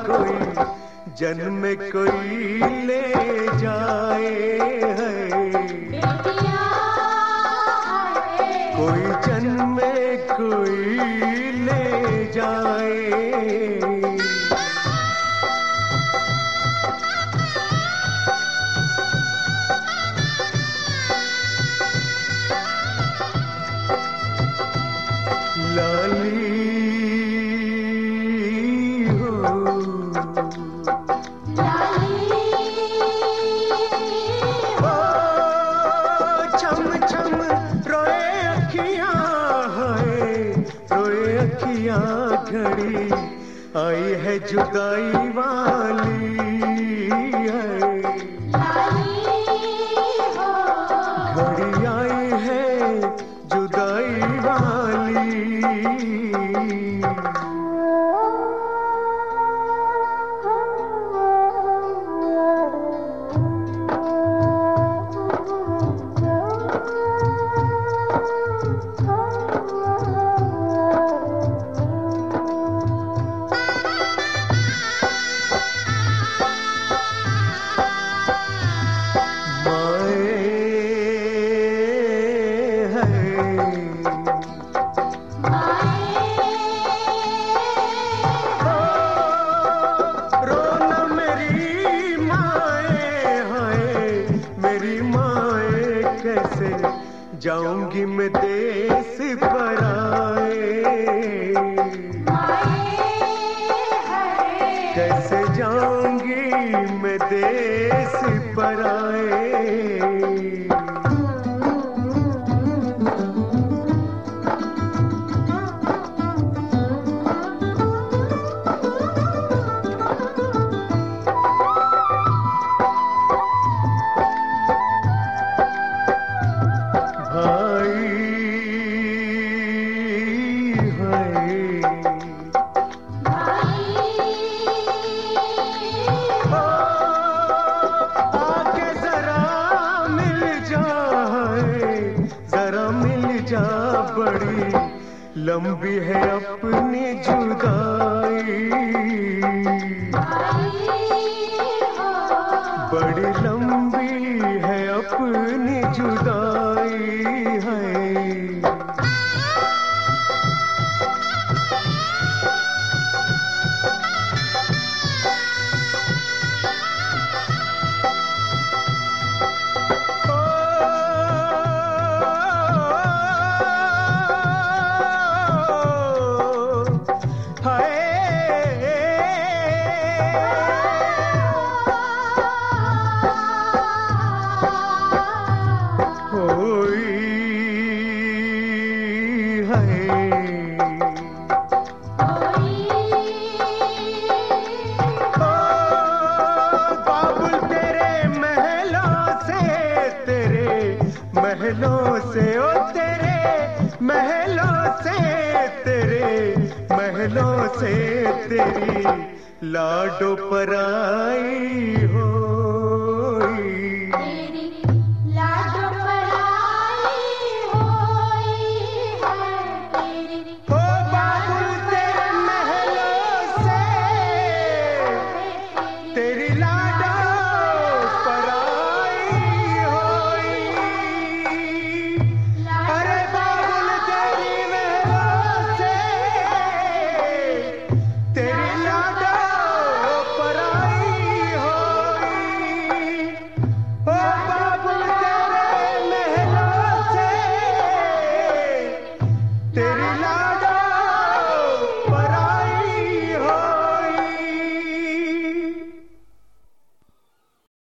कोई जन्म में कोई ले जाए है, कोई जन्म में कोई ले जाए। लाली घड़ी आई है जुदाई वाली है, घड़ी आई है जुदाई वाली। जाऊंगी मैं देश पराए, कैसे जाऊंगी मैं देश पराए। बड़ी लंबी है अपनी जुदाई, बड़ी लंबी है अपनी जुदाई है। महलों से ओ तेरे महलों से, तेरे महलों से तेरी लाडो पराई हो, तेरी लाडो पराई होई है तेरी। ओ बाबुल तेरे महलों से तेरी लाडो तेरी